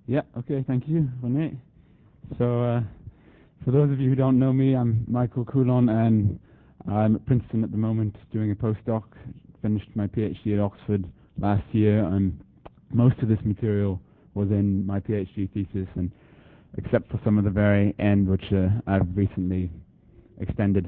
Yeah, okay, thank you, René. So, for those of you who don't know me, I'm Michael Coulon, and I'm at Princeton at the moment doing a postdoc. Finished my PhD at Oxford last year, and most of this material was in my PhD thesis, and except for some of the very end, which I've recently extended.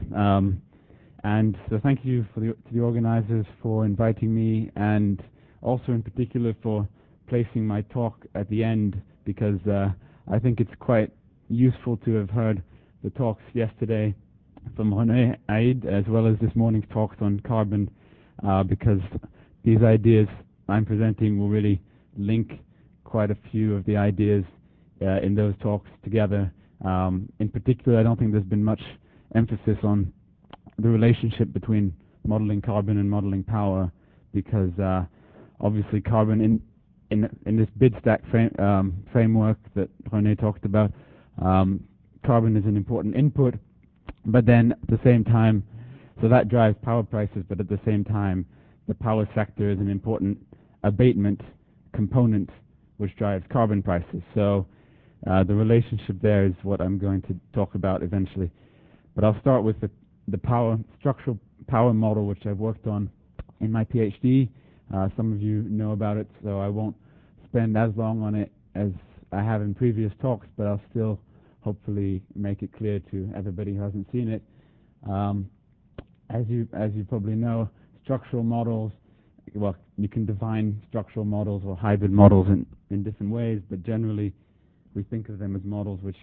And so thank you to the organizers for inviting me, and also in particular for placing my talk at the end, because I think it's quite useful to have heard the talks yesterday from René Aïd, as well as this morning's talks on carbon, because these ideas I'm presenting will really link quite a few of the ideas in those talks together. In particular, I don't think there's been much emphasis on the relationship between modeling carbon and modeling power, because obviously carbon in this bid stack framework that René talked about, carbon is an important input, but then at the same time, so that drives power prices, but at the same time, the power sector is an important abatement component which drives carbon prices. So the relationship there is what I'm going to talk about eventually. But I'll start with the structural power model, which I've worked on in my PhD. Some of you know about it, so I won't spend as long on it as I have in previous talks, but I'll still hopefully make it clear to everybody who hasn't seen it. As you probably know, structural models, well, you can define structural models or hybrid models in different ways, but generally we think of them as models which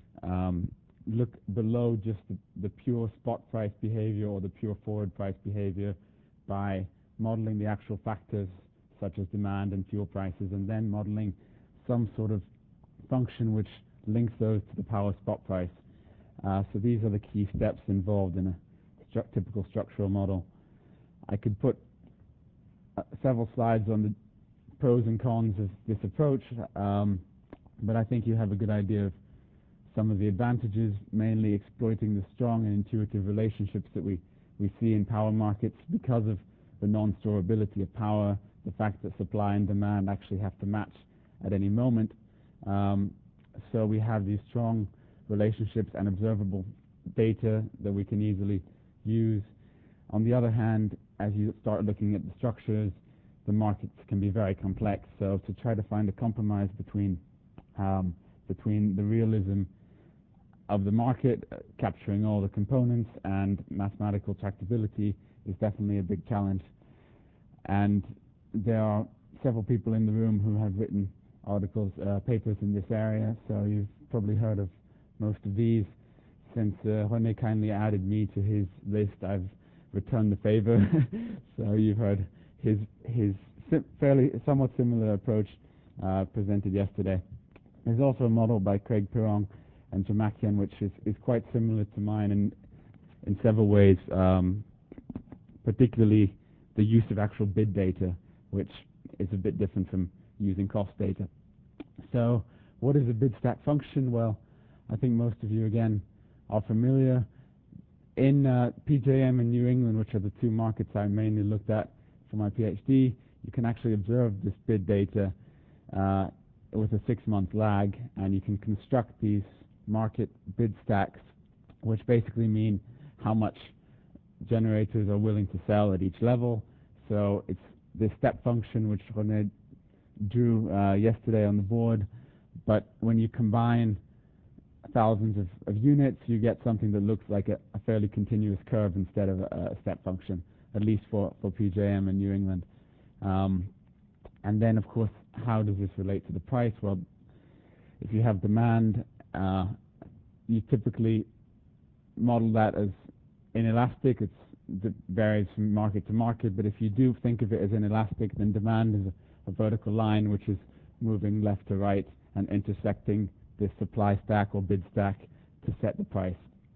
look below just the pure spot price behavior or the pure forward price behavior by modeling the actual factors such as demand and fuel prices, and then modeling some sort of function which links those to the power spot price. So these are the key steps involved in a typical structural model. I could put several slides on the pros and cons of this approach, but I think you have a good idea of some of the advantages, mainly exploiting the strong and intuitive relationships that we see in power markets because of the non-storability of power, the fact that supply and demand actually have to match at any moment. So we have these strong relationships and observable data that we can easily use. On the other hand, as you start looking at the structures, the markets can be very complex. So to try to find a compromise between the realism of the market, capturing all the components, and mathematical tractability is definitely a big challenge. And there are several people in the room who have written articles, papers in this area, so you've probably heard of most of these. Since René kindly added me to his list, I've returned the favor. So you've heard his somewhat similar approach presented yesterday. There's also a model by Craig Pirrong and Jamakian, which is quite similar to mine in several ways, particularly the use of actual bid data, which is a bit different from using cost data. So what is a bid stack function? Well, I think most of you, again, are familiar. In PJM and New England, which are the two markets I mainly looked at for my PhD, you can actually observe this bid data with a 6-month lag, and you can construct these market bid stacks, which basically mean how much generators are willing to sell at each level. So it's this step function which René drew yesterday on the board, but when you combine thousands of units, you get something that looks like a fairly continuous curve instead of a step function, at least for PJM and New England. And then, of course, how does this relate to the price? Well, if you have demand, you typically model that as inelastic. It varies from market to market, but if you do think of it as inelastic, then demand is a vertical line which is moving left to right and intersecting this supply stack or bid stack to set the price.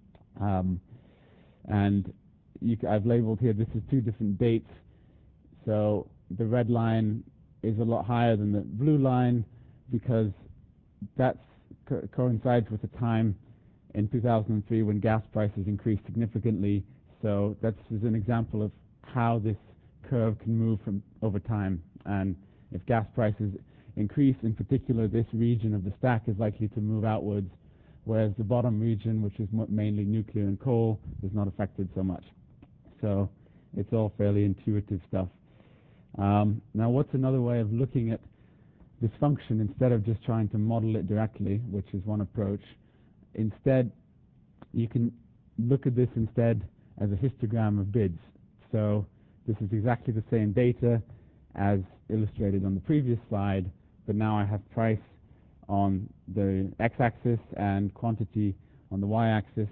And I've labeled here, this is two different dates. So the red line is a lot higher than the blue line because that coincides with the time in 2003 when gas prices increased significantly. So that's an example of how this curve can move from over time. And if gas prices increase. In particular, this region of the stack is likely to move outwards, whereas the bottom region, which is mainly nuclear and coal, is not affected so much. So it's all fairly intuitive stuff. Now, what's another way of looking at this function instead of just trying to model it directly, which is one approach? Instead, you can look at this instead as a histogram of bids. So this is exactly the same data as illustrated on the previous slide, but now I have price on the x-axis and quantity on the y-axis.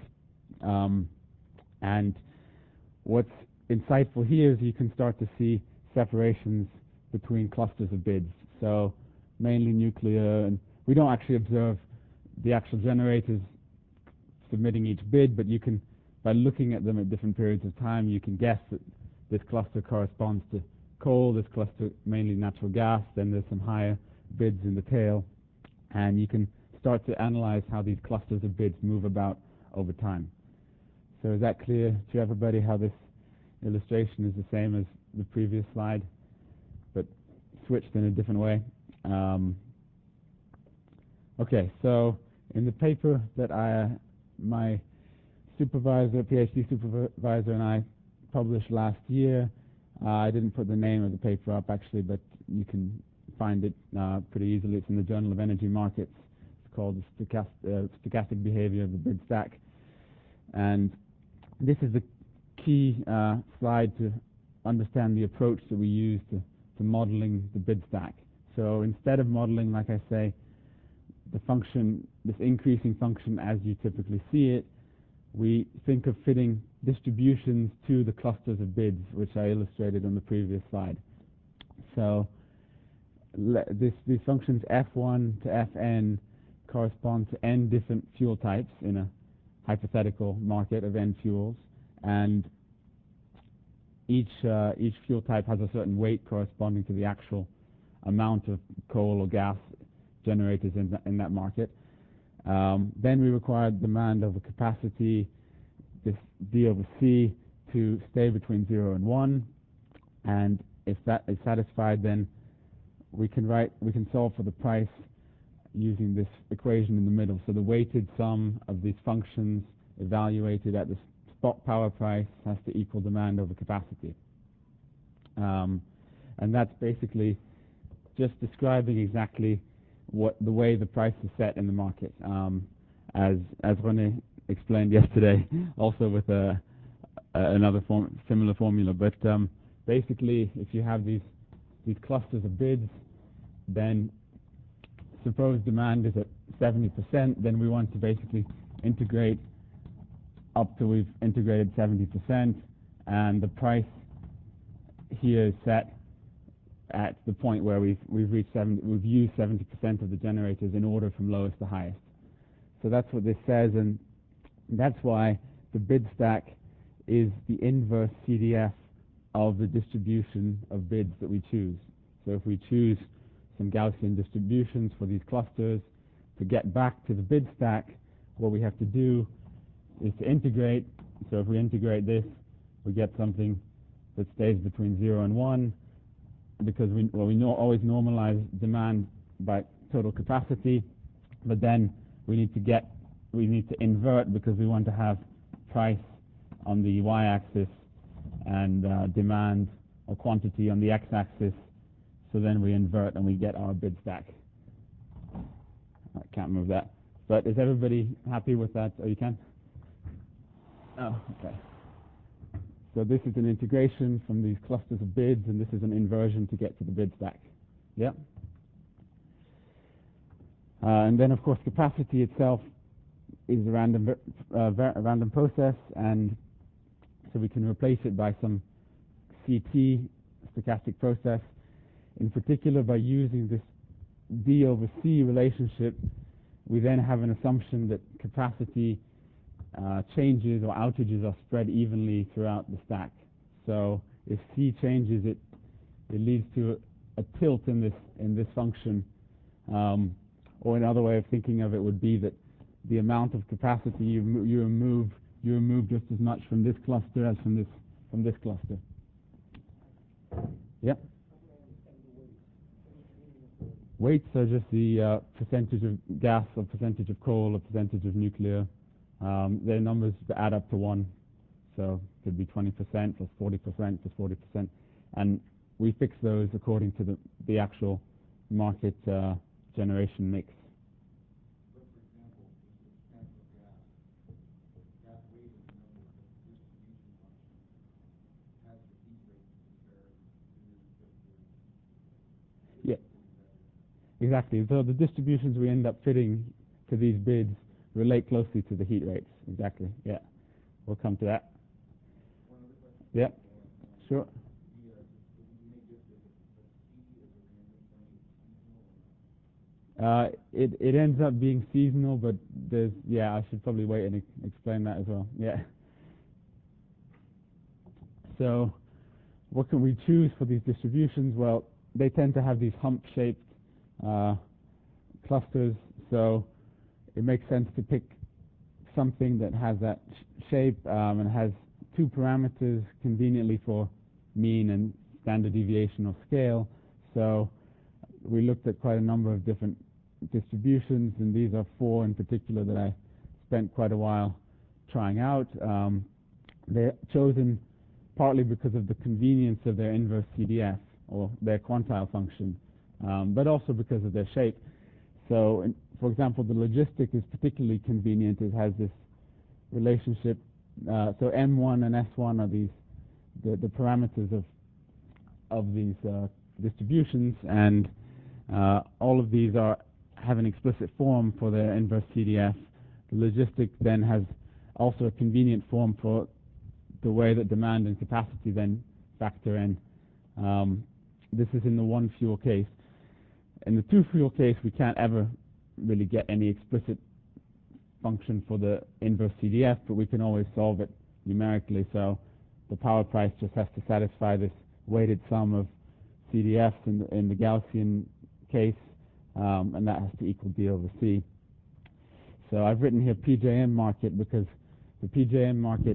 And what's insightful here is you can start to see separations between clusters of bids. So mainly nuclear, and we don't actually observe the actual generators submitting each bid, but you can, by looking at them at different periods of time, you can guess that this cluster corresponds to coal, this cluster mainly natural gas, then there's some higher bids in the tail, and you can start to analyze how these clusters of bids move about over time. So is that clear to everybody how this illustration is the same as the previous slide, but switched in a different way? Okay, so in the paper that my supervisor, PhD supervisor, and I published last year, I didn't put the name of the paper up actually, but you can find it pretty easily. It's in the Journal of Energy Markets. It's called the Stochastic Behavior of the Bid Stack. And this is the key slide to understand the approach that we use to modeling the bid stack. So instead of modeling, like I say, the function, this increasing function as you typically see it, we think of fitting distributions to the clusters of bids, which I illustrated on the previous slide. So these functions f1 to fn correspond to n different fuel types in a hypothetical market of n fuels, and each fuel type has a certain weight corresponding to the actual amount of coal or gas generated in that market. Then we require demand over capacity, this D over C, to stay between 0 and 1, and if that is satisfied, then we can solve for the price using this equation in the middle. So the weighted sum of these functions evaluated at the spot power price has to equal demand over capacity. And that's basically just describing exactly what the way the price is set in the market, as René explained yesterday, also with another similar formula. But basically, if you have these clusters of bids, then suppose demand is at 70%, then we want to basically integrate up till we've integrated 70%, and the price here is set at the point where we've used 70% of the generators in order from lowest to highest. So that's what this says, and that's why the bid stack is the inverse CDF of the distribution of bids that we choose. So if we choose some Gaussian distributions for these clusters, to get back to the bid stack, what we have to do is to integrate. So if we integrate this, we get something that stays between 0 and 1, because we always normalize demand by total capacity, but then we need to invert, because we want to have price on the y-axis and demand or quantity on the x-axis. So then we invert and we get our bid stack. I can't move that. But is everybody happy with that? Oh, you can? Oh, okay. So this is an integration from these clusters of bids, and this is an inversion to get to the bid stack. Yeah? And then, of course, capacity itself is a random process, and so we can replace it by some CT, stochastic process. In particular, by using this D over C relationship, we then have an assumption that capacity changes or outages are spread evenly throughout the stack. So if C changes, it leads to a tilt in this function. Or another way of thinking of it would be that the amount of capacity you remove just as much from this cluster as from this cluster. Yep. Weights are just the percentage of gas or percentage of coal or percentage of nuclear. They're numbers that add up to 1. So it could be 20% plus 40% plus 40%. And we fix those according to the actual market generation mix. But for example, the substantial gas weight is a number, but the distribution function has the heat rate compared to Yeah, exactly. So the distributions we end up fitting to these bids relate closely to the heat rates. Exactly. Yeah, we'll come to that. one other question. Yeah, sure. It ends up being seasonal, but I should probably wait and explain that as well. Yeah. So what can we choose for these distributions? Well, they tend to have these hump-shaped clusters, so it makes sense to pick something that has that shape and has 2 parameters conveniently for mean and standard deviation or scale. So we looked at quite a number of different distributions, and these are 4 in particular that I spent quite a while trying out. They're chosen partly because of the convenience of their inverse CDF or their quantile function, but also because of their shape. So, for example, the logistic is particularly convenient. It has this relationship. So M1 and S1 are the parameters of these distributions, and all of these have an explicit form for their inverse CDF. The logistic then has also a convenient form for the way that demand and capacity then factor in. This is in the 1 fuel case. In the 2 fuel case, we can't ever really get any explicit function for the inverse CDF, but we can always solve it numerically. So the power price just has to satisfy this weighted sum of CDFs in the Gaussian case, and that has to equal D over C. So I've written here PJM market because the PJM market,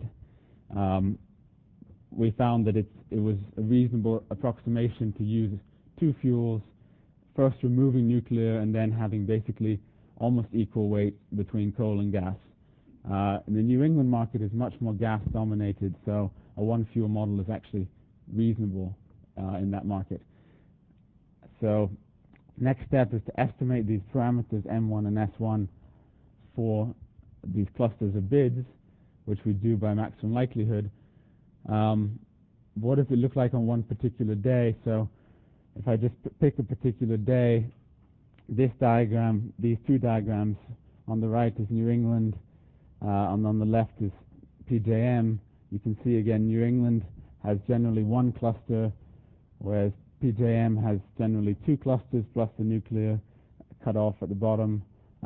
we found that it was a reasonable approximation to use 2 fuels, first removing nuclear and then having basically almost equal weight between coal and gas. The New England market is much more gas dominated, so a 1 fuel model is actually reasonable in that market. So next step is to estimate these parameters M1 and S1 for these clusters of bids, which we do by maximum likelihood. What does it look like on one particular day? So if I just pick a particular day, this diagram, these 2 diagrams, on the right is New England, and on the left is PJM. You can see again New England has generally 1 cluster, whereas PJM has generally 2 clusters plus the nuclear cut off at the bottom.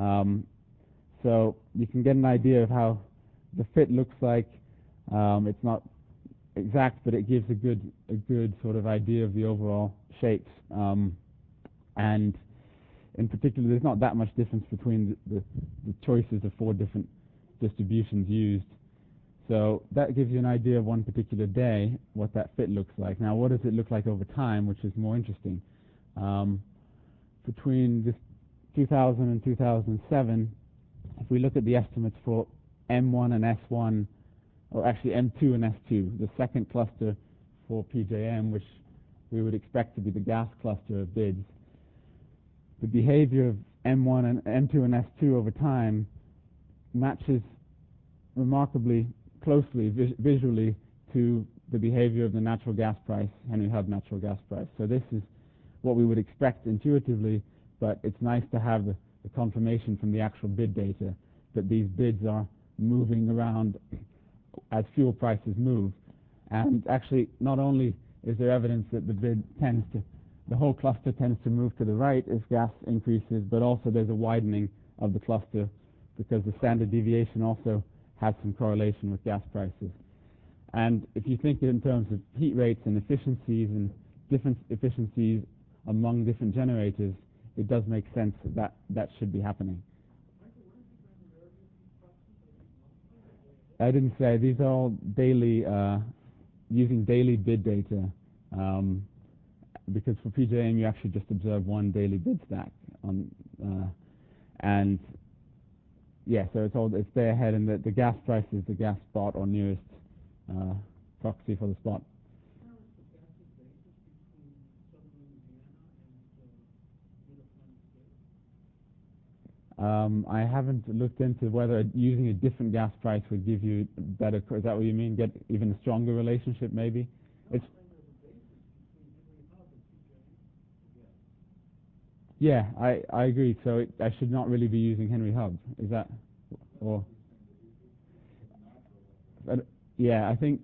So you can get an idea of how the fit looks like. It's not exact, but it gives a good sort of idea of the overall shapes. And in particular, there's not that much difference between the choices of 4 different distributions used. So that gives you an idea of one particular day, what that fit looks like. Now, what does it look like over time, which is more interesting? Between this 2000 and 2007, if we look at the estimates for M1 and S1, or actually M2 and S2, the second cluster for PJM, which we would expect to be the gas cluster of bids, the behavior of M1 and M2 and S2 over time matches remarkably closely visually to the behavior of the natural gas price, Henry Hub natural gas price. So this is what we would expect intuitively, but it's nice to have the confirmation from the actual bid data that these bids are moving around as fuel prices move. And actually, not only is there evidence that the whole cluster tends to move to the right as gas increases, but also there's a widening of the cluster because the standard deviation also has some correlation with gas prices. And if you think in terms of heat rates and efficiencies and different efficiencies among different generators, it does make sense that should be happening. I didn't say. These are all daily, using daily bid data. because for PJM you actually just observe one daily bid stack on, and yeah, so it's day ahead, and the gas price is the gas spot or nearest proxy for the spot. How is the gas basis between southern Louisiana and Mid-Atlantic states? I haven't looked into whether using a different gas price would give you better. Is that what you mean? Get even a stronger relationship, maybe? No, It's I'm saying there's a basis between Henry Hub and PJM. yeah, I agree. So I should not really be using Henry Hub. Is that or? But, yeah, I think.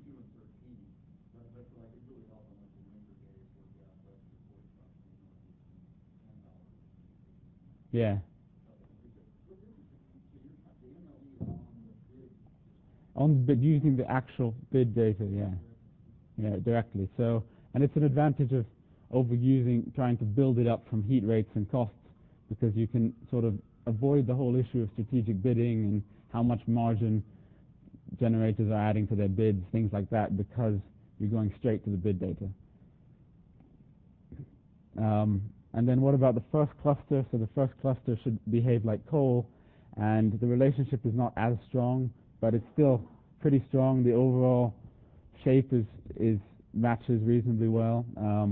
Yeah. On bid, using the actual bid data, yeah, directly. So, and it's an advantage of overusing, trying to build it up from heat rates and costs, because you can sort of avoid the whole issue of strategic bidding and how much margin generators are adding to their bids, things like that, because you're going straight to the bid data. And then what about the first cluster? So the first cluster should behave like coal, and the relationship is not as strong, but it's still pretty strong. The overall shape is matches reasonably well.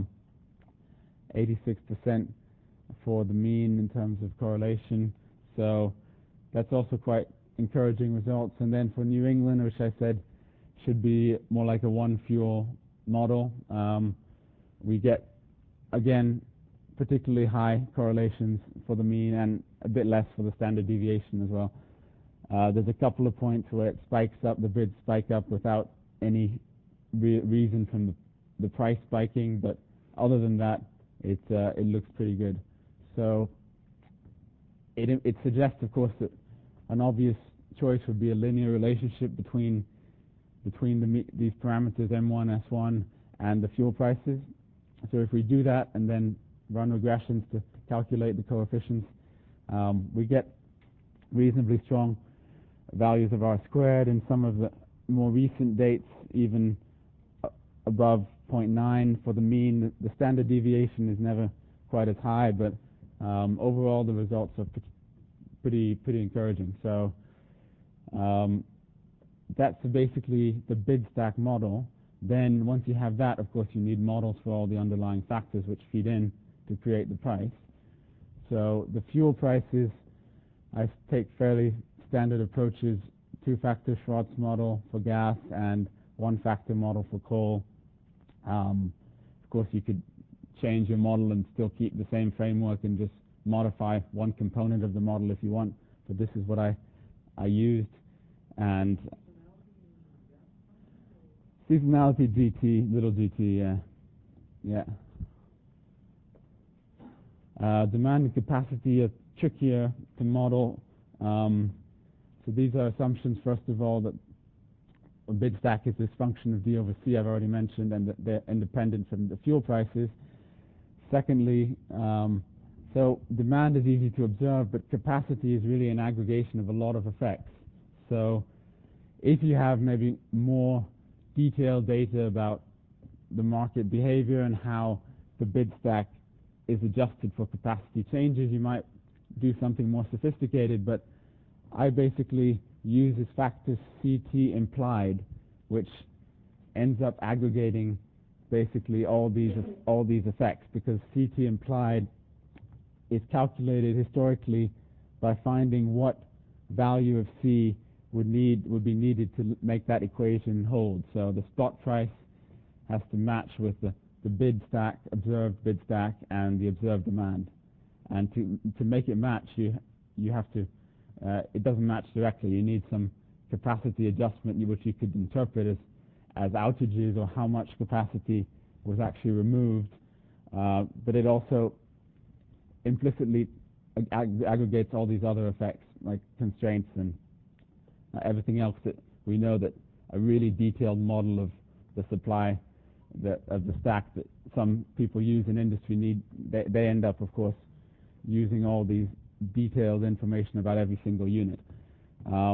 86% for the mean in terms of correlation. So that's also quite encouraging results. And then for New England, which I said should be more like a one fuel model, we get, again, particularly high correlations for the mean and a bit less for the standard deviation as well. There's a couple of points where it spikes up, the bids spike up without any reason from the price spiking, but other than that, it looks pretty good. So it suggests, of course, that an obvious choice would be a linear relationship between these parameters M1, S1, and the fuel prices. So if we do that and then run regressions to calculate the coefficients, we get reasonably strong values of R squared. In some of the more recent dates, even above 0.9 for the mean. The standard deviation is never quite as high, but overall the results are pretty encouraging. So that's basically the bid stack model. Then once you have that, of course, you need models for all the underlying factors which feed in to create the price. So the fuel prices, I take fairly standard approaches, two-factor Schwartz model for gas and one-factor model for coal. Of course, you could change your model and still keep the same framework and just modify one component of the model if you want, but this is what I used. And seasonality GT, little GT, yeah. Demand and capacity are trickier to model. So these are assumptions, first of all, that a bid stack is this function of D over C I've already mentioned, and that they're independent from the fuel prices. Secondly, so demand is easy to observe, but capacity is really an aggregation of a lot of effects. So if you have maybe more detailed data about the market behavior and how the bid stack is adjusted for capacity changes, you might do something more sophisticated, but I basically use this factor CT implied, which ends up aggregating basically all these effects, because CT implied is calculated historically by finding what value of C would be needed to make that equation hold. So the spot price has to match with the bid stack, observed bid stack, and the observed demand. And to make it match, you have to it doesn't match directly. You need some capacity adjustment, which you could interpret as outages or how much capacity was actually removed. But it also implicitly aggregates all these other effects, like constraints and everything else that we know that a really detailed model of the supply of the stack that some people use in industry they end up, of course, using all these detailed information about every single unit.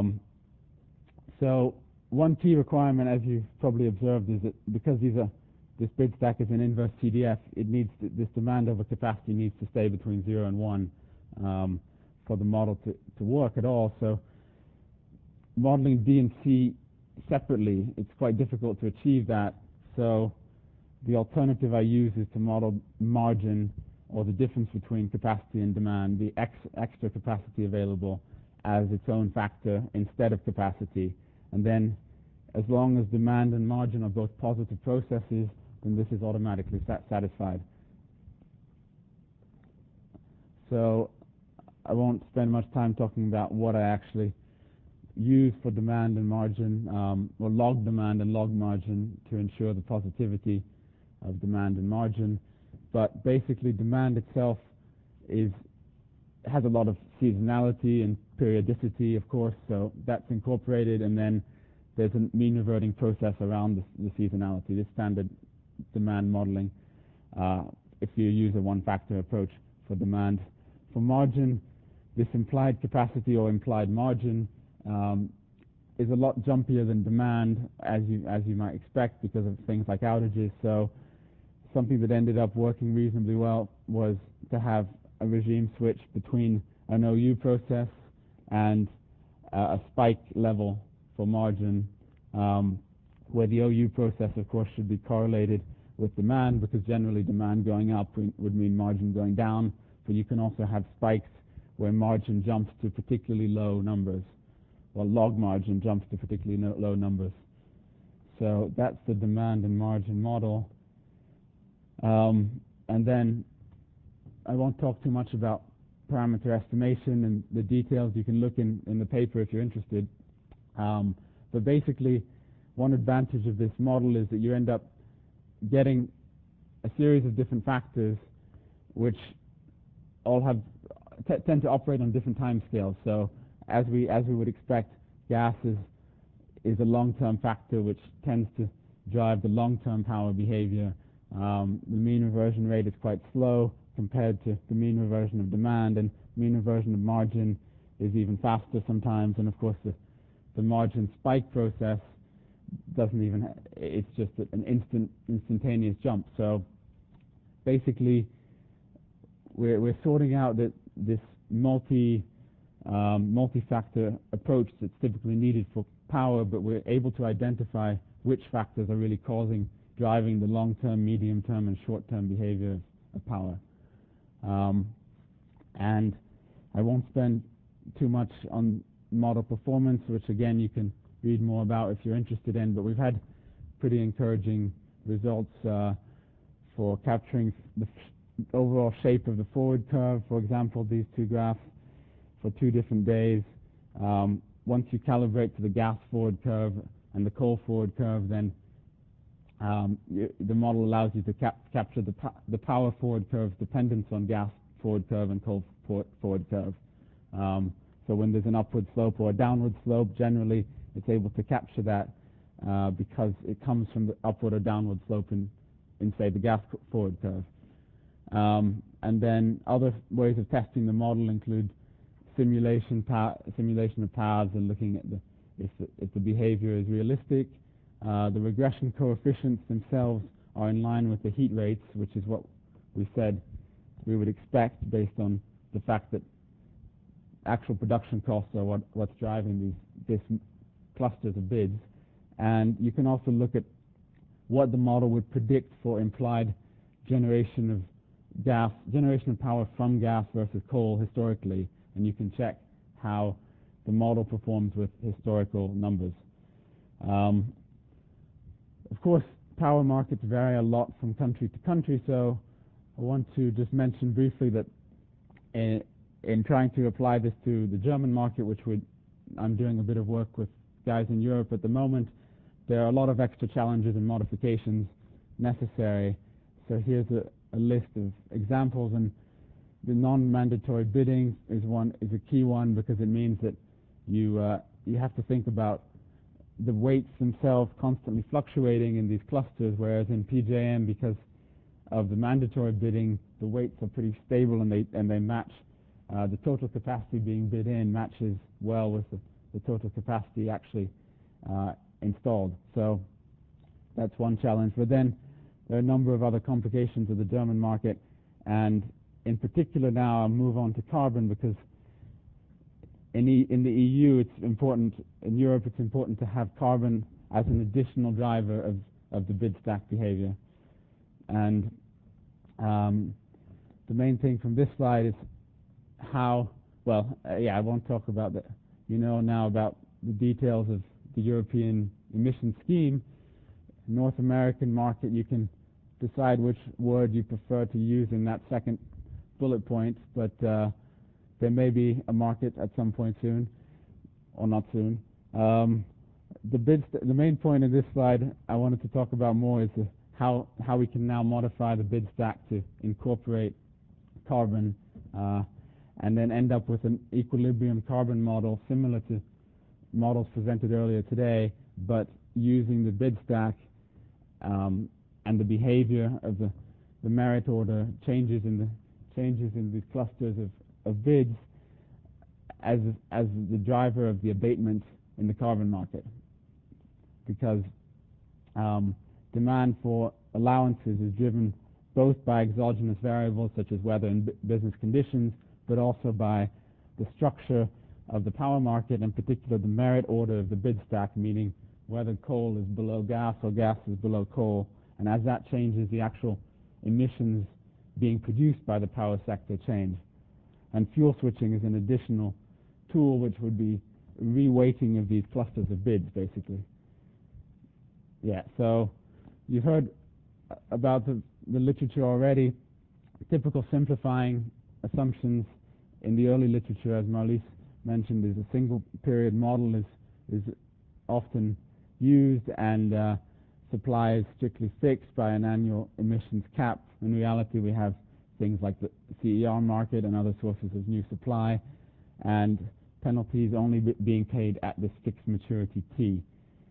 So one key requirement, as you've probably observed, is that because these are this bid stack is an inverse CDF, it needs this demand over capacity needs to stay between 0 and 1 for the model to work at all. So modeling D and C separately, it's quite difficult to achieve that. So the alternative I use is to model margin, or the difference between capacity and demand, the extra capacity available, as its own factor instead of capacity. And then as long as demand and margin are both positive processes, then this is automatically satisfied. So I won't spend much time talking about what I actually use for demand and margin, or log demand and log margin to ensure the positivity of demand and margin. But basically demand itself has a lot of seasonality and periodicity, of course, so that's incorporated, and then there's a mean reverting process around the seasonality, this standard demand modeling, if you use a one-factor approach for demand. For margin, this implied capacity or implied margin is a lot jumpier than demand, as you might expect, because of things like outages. So something that ended up working reasonably well was to have a regime switch between an OU process and a spike level for margin, where the OU process, of course, should be correlated with demand, because generally demand going up would mean margin going down. But you can also have spikes where margin jumps to particularly low numbers, or log margin jumps to particularly low numbers. So that's the demand and margin model. And then I won't talk too much about parameter estimation and the details. You can look in the paper if you're interested. But basically, one advantage of this model is that you end up getting a series of different factors which all tend to operate on different time scales. So as we would expect, gas is a long-term factor which tends to drive the long-term power behavior. The mean reversion rate is quite slow compared to the mean reversion of demand, and mean reversion of margin is even faster sometimes. And of course, the margin spike process it's just an instantaneous jump. So basically, we're sorting out this multi-factor approach that's typically needed for power, but we're able to identify which factors are really driving the long-term, medium-term, and short-term behavior of power. And I won't spend too much on model performance, which again you can read more about if you're interested in, but we've had pretty encouraging results for capturing the overall shape of the forward curve. For example, these two graphs for 2 different days. Once you calibrate to the gas forward curve and the coal forward curve, then the model allows you to capture the power forward curve's dependence on gas forward curve and coal forward curve. So when there's an upward slope or a downward slope, generally it's able to capture that because it comes from the upward or downward slope in say, the gas forward curve. And then other ways of testing the model include simulation of paths and looking at if the behavior is realistic. The regression coefficients themselves are in line with the heat rates, which is what we said we would expect based on the fact that actual production costs are what's driving these clusters of bids. And you can also look at what the model would predict for implied generation of power from gas versus coal historically, and you can check how the model performs with historical numbers. Of course, power markets vary a lot from country to country, so I want to just mention briefly that in trying to apply this to the German market, which I'm doing a bit of work with guys in Europe at the moment, there are a lot of extra challenges and modifications necessary. So here's a list of examples, and the non-mandatory bidding is a key one, because it means that you have to think about the weights themselves constantly fluctuating in these clusters, whereas in PJM, because of the mandatory bidding, the weights are pretty stable and they match. The total capacity being bid in matches well with the total capacity actually installed. So that's one challenge. But then there are a number of other complications of the German market, and in particular now I'll move on to carbon, because in the EU it's important, in Europe it's important to have carbon as an additional driver of the bid stack behavior. And the main thing from this slide is how, I won't talk about that. You know now about the details of the European emission scheme. North American market, you can decide which word you prefer to use in that second bullet point, but there may be a market at some point soon, or not soon. The main point in this slide I wanted to talk about more is how we can now modify the bid stack to incorporate carbon, and then end up with an equilibrium carbon model similar to models presented earlier today, but using the bid stack and the behavior of the merit order changes in these clusters of bids as the driver of the abatement in the carbon market, because demand for allowances is driven both by exogenous variables such as weather and business conditions, but also by the structure of the power market, in particular the merit order of the bid stack, meaning whether coal is below gas or gas is below coal. And as that changes, the actual emissions being produced by the power sector change. And fuel switching is an additional tool which would be reweighting of these clusters of bids, basically. Yeah, so you've heard about the literature already. Typical simplifying assumptions in the early literature, as Marlies mentioned, is a single period model is often used, and supply is strictly fixed by an annual emissions cap. In reality, we have things like the CER market and other sources of new supply, and penalties only being paid at this fixed maturity T.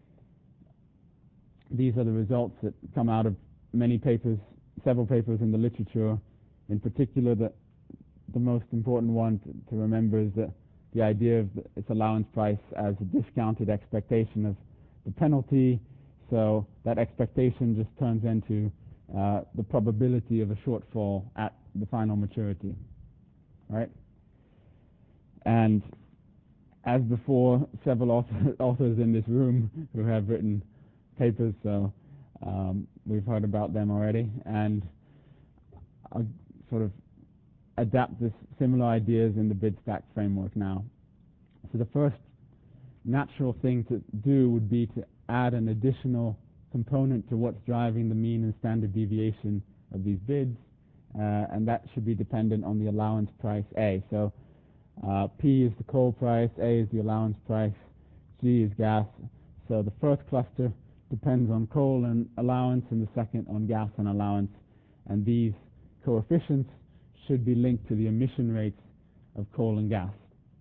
These are the results that come out of many papers, several papers in the literature. In particular, the most important one to remember is that the idea of its allowance price as a discounted expectation of the penalty. So that expectation just turns into the probability of a shortfall at the final maturity, right? And as before, several authors in this room who have written papers, so we've heard about them already, and I'll sort of adapt this similar ideas in the bid stack framework now. So the first natural thing to do would be to add an additional component to what's driving the mean and standard deviation of these bids, and that should be dependent on the allowance price A. So P is the coal price, A is the allowance price, G is gas. So the first cluster depends on coal and allowance, and the second on gas and allowance, and these coefficients should be linked to the emission rates of coal and gas.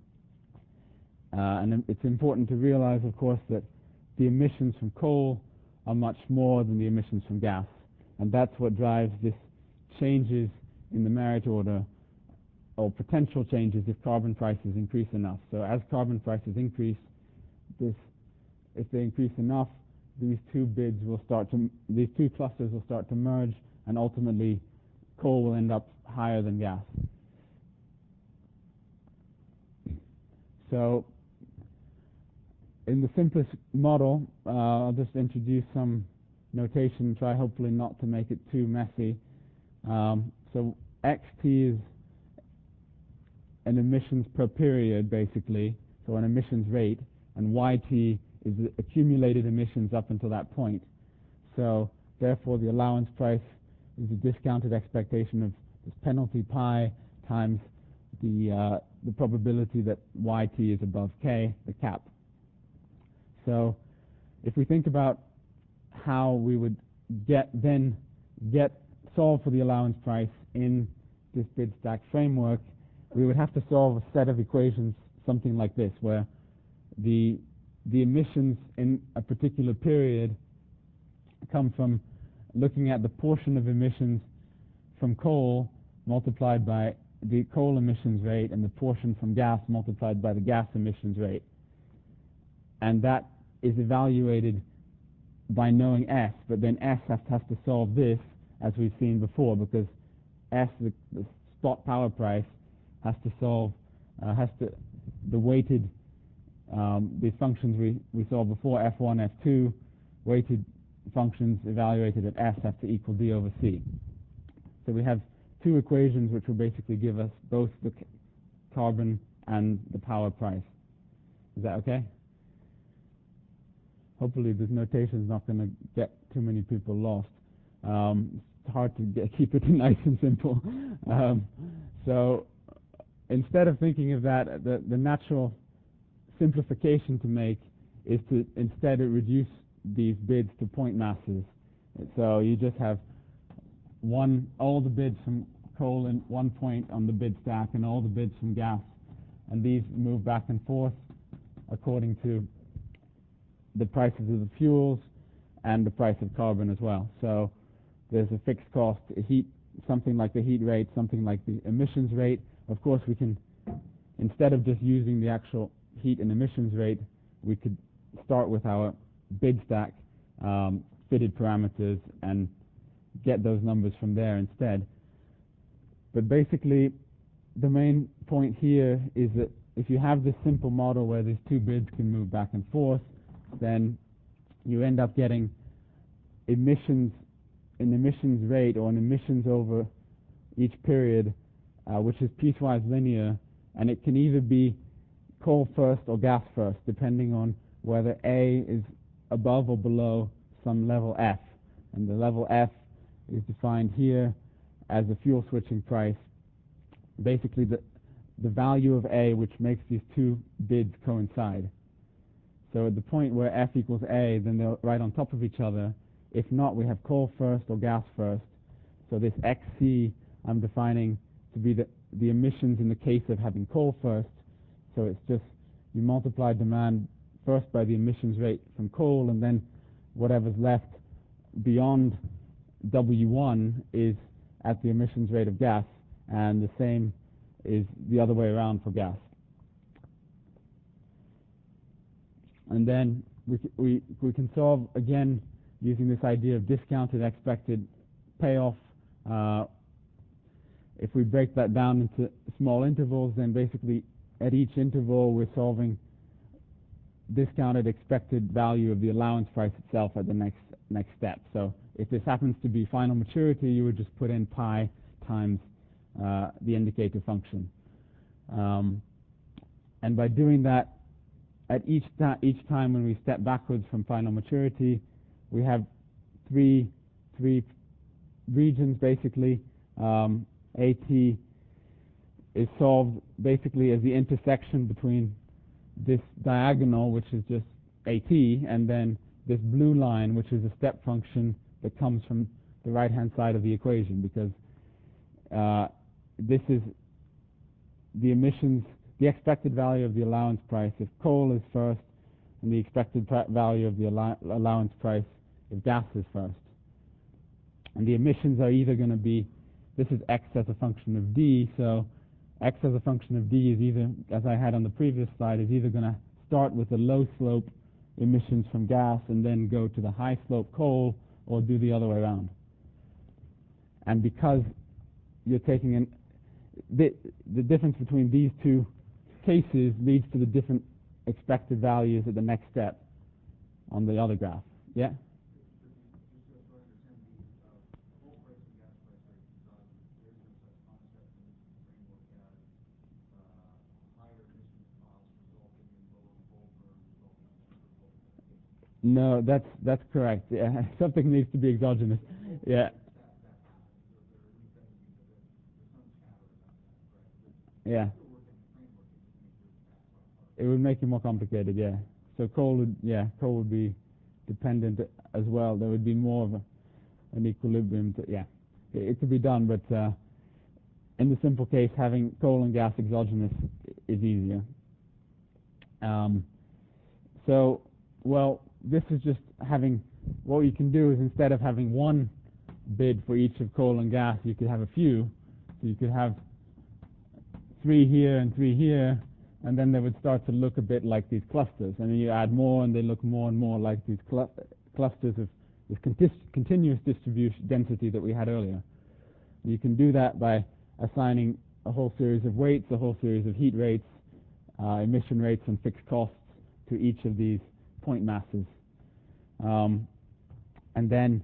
And it's important to realize, of course, that the emissions from coal are much more than the emissions from gas, and that's what drives this changes in the merit order, or potential changes if carbon prices increase enough. So as carbon prices increase, if they increase enough, these two clusters will start to merge, and ultimately coal will end up higher than gas. So in the simplest model, I'll just introduce some notation, try hopefully not to make it too messy. So XT is an emissions per period, basically, so an emissions rate, and YT is the accumulated emissions up until that point. So therefore the allowance price is a discounted expectation of this penalty pi times the probability that YT is above K, the cap. So if we think about how we would solve for the allowance price in this bid stack framework, we would have to solve a set of equations something like this, where the emissions in a particular period come from looking at the portion of emissions from coal multiplied by the coal emissions rate, and the portion from gas multiplied by the gas emissions rate. And that is evaluated by knowing S, but then S has to solve this, as we've seen before, because S, the spot power price, has to solve, the weighted, the functions we saw before, F1, F2, weighted functions evaluated at S have to equal D over C. So we have two equations which will basically give us both the carbon and the power price. Is that okay? Hopefully this notation is not going to get too many people lost. It's hard to keep it nice and simple. So instead of thinking of that, the natural simplification to make is to instead reduce these bids to point masses. So you just have all the bids from coal in one point on the bid stack and all the bids from gas, and these move back and forth according to the prices of the fuels and the price of carbon as well. So there's a fixed cost, something like the heat rate, something like the emissions rate. Of course, we can, instead of just using the actual heat and emissions rate, we could start with our bid stack fitted parameters and get those numbers from there instead. But basically, the main point here is that if you have this simple model where these two bids can move back and forth, then you end up getting an emissions rate or an emissions over each period, which is piecewise linear, and it can either be coal first or gas first, depending on whether A is above or below some level F. And the level F is defined here as the fuel switching price, basically the value of A which makes these two bids coincide. So at the point where F equals A, then they're right on top of each other. If not, we have coal first or gas first. So this XC I'm defining to be the emissions in the case of having coal first. So it's just you multiply demand first by the emissions rate from coal, and then whatever's left beyond W1 is at the emissions rate of gas, and the same is the other way around for gas. And then we can solve again using this idea of discounted expected payoff. If we break that down into small intervals, then basically at each interval we're solving discounted expected value of the allowance price itself at the next step. So if this happens to be final maturity, you would just put in pi times the indicator function. And by doing that, at each time when we step backwards from final maturity, we have three regions basically. AT is solved basically as the intersection between this diagonal, which is just AT, and then this blue line, which is a step function that comes from the right-hand side of the equation, because this is the emissions, the expected value of the allowance price if coal is first, and the expected value of the allowance price if gas is first. And the emissions are either going to be, this is x as a function of d, so x as a function of d is either, as I had on the previous slide, is either going to start with the low slope emissions from gas and then go to the high slope coal, or do the other way around. And because you're taking the difference between these two cases leads to the different expected values at the next step on the other graph. Yeah? No, that's correct. Yeah, something needs to be exogenous. Yeah. Yeah. It would make it more complicated, yeah. So coal would be dependent as well. There would be more of an equilibrium. It could be done, but in the simple case, having coal and gas exogenous is easier. This is just having, what you can do is instead of having one bid for each of coal and gas, you could have a few. So you could have 3 here and 3 here, and then they would start to look a bit like these clusters. And then you add more, and they look more and more like these clusters of this continuous distribution density that we had earlier. You can do that by assigning a whole series of weights, a whole series of heat rates, emission rates, and fixed costs to each of these point masses. And then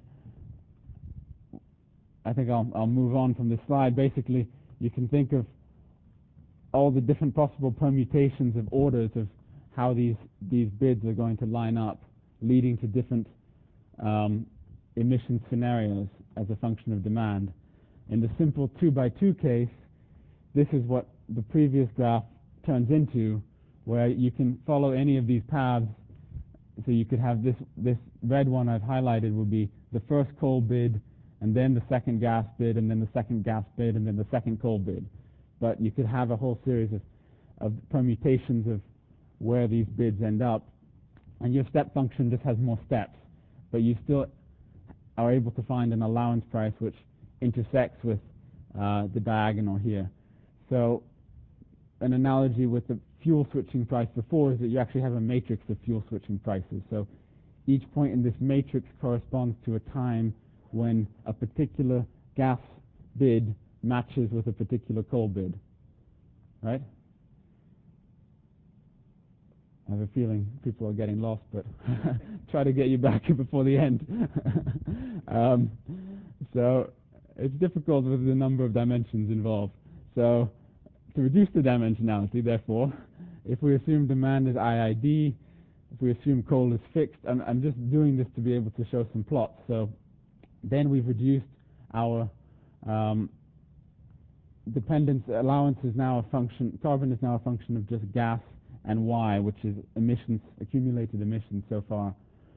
I think I'll move on from this slide. Basically, you can think of all the different possible permutations of orders of how these bids are going to line up, leading to different emission scenarios as a function of demand. In the simple 2x2 case, this is what the previous graph turns into, where you can follow any of these paths. So you could have this red one I've highlighted will be the first coal bid, and then the second gas bid, and then the second gas bid, and then the second coal bid. But you could have a whole series of permutations of where these bids end up, and your step function just has more steps, but you still are able to find an allowance price which intersects with the diagonal here. So an analogy with the fuel switching price before is that you actually have a matrix of fuel switching prices. So each point in this matrix corresponds to a time when a particular gas bid matches with a particular coal bid, right? I have a feeling people are getting lost, but try to get you back before the end. So it's difficult with the number of dimensions involved. So to reduce the dimensionality, therefore, if we assume demand is IID, if we assume coal is fixed, I'm just doing this to be able to show some plots. So then we've reduced our dependence. Allowance is now a function, carbon is now a function of just gas and Y, which is emissions, accumulated emissions so far.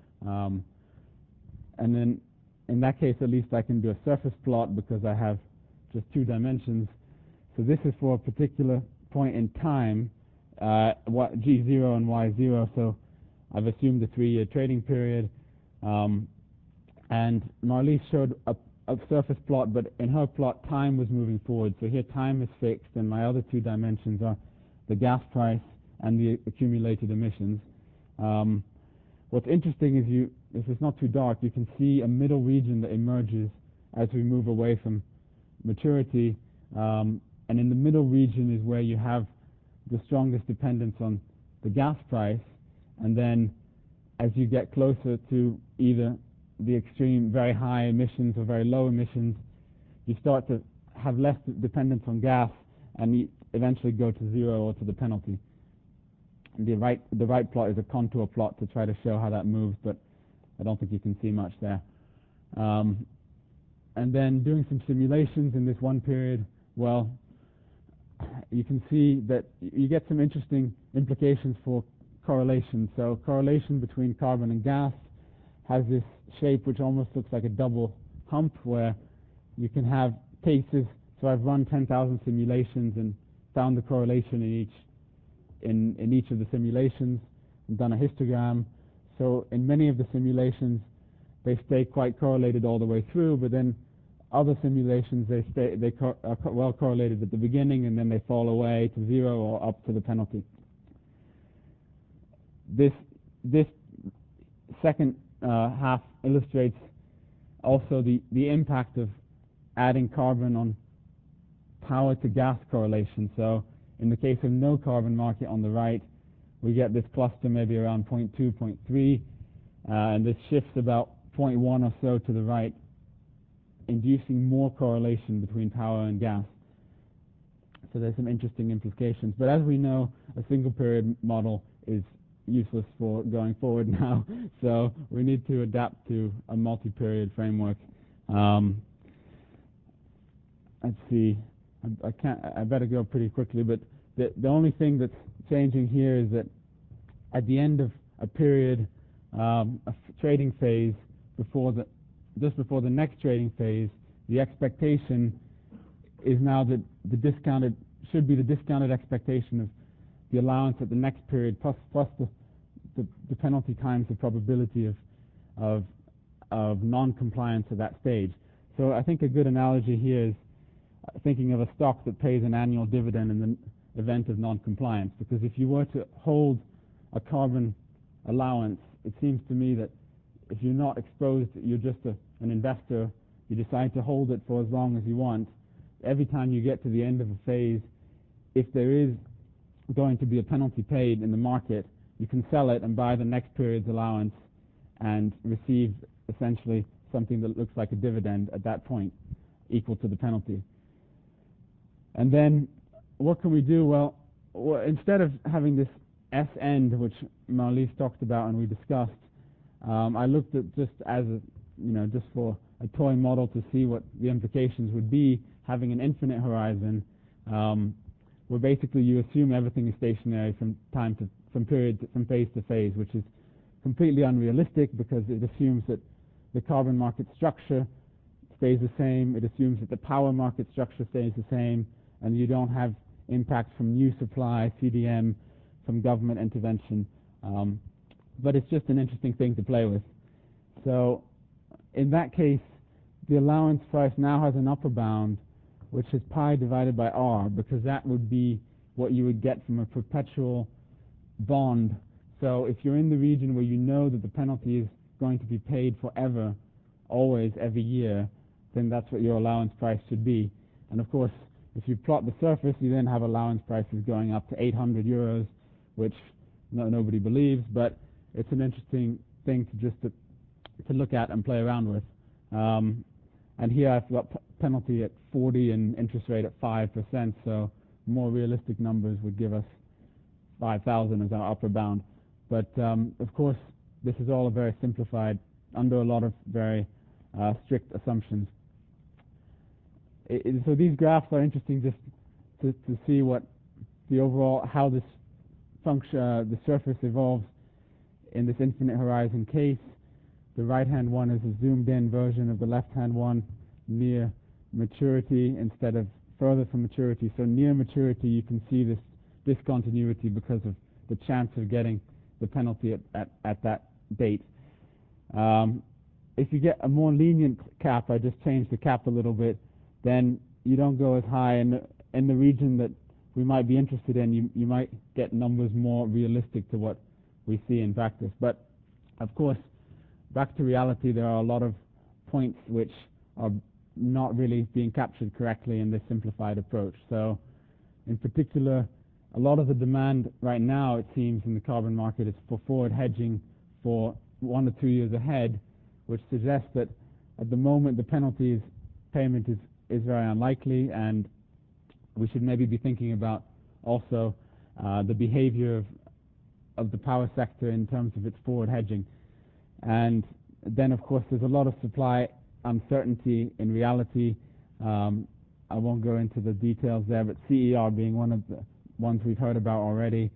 And then in that case, at least I can do a surface plot because I have just 2 dimensions. So this is for a particular point in time, what G0 and Y0. So I've assumed a 3-year trading period. And Marlies showed a surface plot, but in her plot, time was moving forward. So here time is fixed, and my other 2 dimensions are the gas price and the accumulated emissions. What's interesting is if it's not too dark, you can see a middle region that emerges as we move away from maturity. And in the middle region is where you have the strongest dependence on the gas price. And then as you get closer to either the extreme very high emissions or very low emissions, you start to have less dependence on gas and you eventually go to 0 or to the penalty. And the right plot is a contour plot to try to show how that moves, but I don't think you can see much there. And then doing some simulations in this one period, well, you can see that you get some interesting implications for correlation. So correlation between carbon and gas has this shape which almost looks like a double hump, where you can have cases. So I've run 10,000 simulations and found the correlation in each of the simulations and done a histogram. So in many of the simulations, they stay quite correlated all the way through, but then other simulations, they are well correlated at the beginning, and then they fall away to 0 or up to the penalty. This second half illustrates also the impact of adding carbon on power to gas correlation. So in the case of no carbon market on the right, we get this cluster maybe around 0.2, 0.3, and this shifts about 0.1 or so to the right, inducing more correlation between power and gas. So there's some interesting implications. But as we know, a single period model is useless for going forward now, so we need to adapt to a multi-period framework. Let's see, I better go pretty quickly, but the only thing that's changing here is that at the end of a period, a trading phase, just before the next trading phase, the expectation is now that should be the discounted expectation of the allowance at the next period plus the penalty times the probability of non-compliance at that stage. So I think a good analogy here is thinking of a stock that pays an annual dividend in the event of non-compliance, because if you were to hold a carbon allowance, it seems to me that if you're not exposed, you're just an investor, you decide to hold it for as long as you want, every time you get to the end of a phase, if there is going to be a penalty paid in the market, you can sell it and buy the next period's allowance and receive essentially something that looks like a dividend at that point, equal to the penalty. And then what can we do? Well, instead of having this S end, which Marlies talked about and we discussed, I looked at just as just for a toy model to see what the implications would be, having an infinite horizon, where basically you assume everything is stationary from phase to phase, which is completely unrealistic because it assumes that the carbon market structure stays the same, it assumes that the power market structure stays the same, and you don't have impacts from new supply, CDM, from government intervention. But it's just an interesting thing to play with. So in that case, the allowance price now has an upper bound, which is pi divided by r, because that would be what you would get from a perpetual bond. So if you're in the region where you know that the penalty is going to be paid forever, always, every year, then that's what your allowance price should be. And of course, if you plot the surface, you then have allowance prices going up to 800 euros, which nobody believes, but it's an interesting thing to look at and play around with. And here I've got penalty at 40 and interest rate at 5%, so more realistic numbers would give us 5,000 as our upper bound. But of course, this is all very simplified under a lot of very strict assumptions. So these graphs are interesting just to see what the overall, how this function, the surface evolves in this infinite horizon case. The right-hand one is a zoomed-in version of the left-hand one, near maturity instead of further from maturity. So near maturity, you can see this discontinuity because of the chance of getting the penalty at that date. If you get a more lenient cap, I just changed the cap a little bit, then you don't go as high. In the region that we might be interested in, you might get numbers more realistic to what we see in practice. But of course, back to reality, there are a lot of points which are not really being captured correctly in this simplified approach. So in particular, a lot of the demand right now, it seems, in the carbon market is for forward hedging for 1 or 2 years ahead, which suggests that at the moment the penalties payment is very unlikely, and we should maybe be thinking about also the behavior of the power sector in terms of its forward hedging. And then, of course, there's a lot of supply uncertainty in reality. I won't go into the details there, but CER being one of the ones we've heard about already.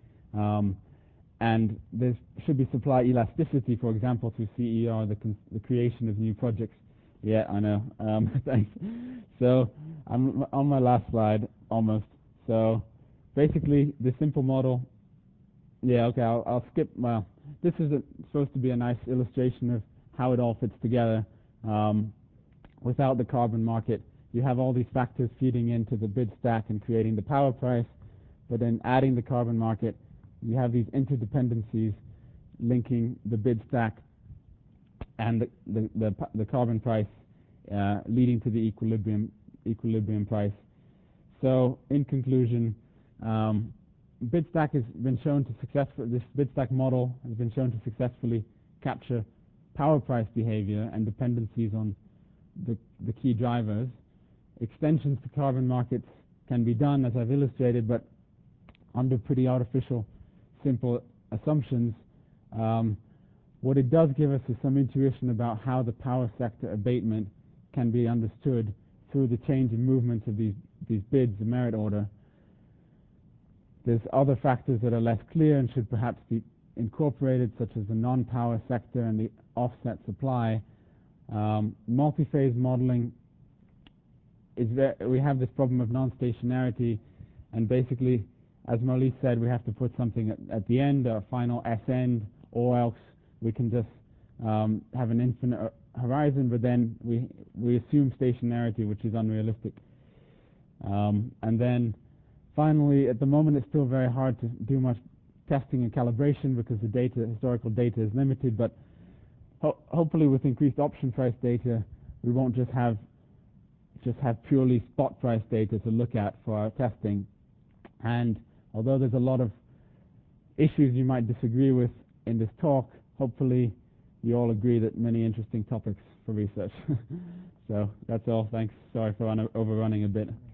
And there should be supply elasticity, for example, through CER, the creation of new projects. Yeah, I know. Thanks. So I'm on my last slide, almost. So basically, the simple model. Yeah, okay, I'll skip. Well, this is supposed to be a nice illustration of how it all fits together. Without the carbon market, you have all these factors feeding into the bid stack and creating the power price. But then adding the carbon market, you have these interdependencies linking the bid stack and the carbon price, leading to the equilibrium price. So in conclusion, bid stack has been shown to this bid stack model has been shown to successfully capture power price behavior and dependencies on the key drivers. Extensions to carbon markets can be done, as I've illustrated, but under pretty artificial, simple assumptions. What it does give us is some intuition about how the power sector abatement can be understood through the change in movements of these bids, the merit order. There's other factors that are less clear and should perhaps be incorporated, such as the non-power sector and the offset supply. Multi-phase modeling we have this problem of non-stationarity, and basically, as Marlies said, we have to put something at the end, a final S end, or else we can just have an infinite horizon, but then we assume stationarity, which is unrealistic. And then finally, at the moment, it's still very hard to do much testing and calibration because the historical data is limited, but hopefully with increased option price data, we won't just have purely spot price data to look at for our testing. And although there's a lot of issues you might disagree with in this talk, hopefully you all agree that many interesting topics for research. So that's all. Thanks. Sorry for overrunning a bit.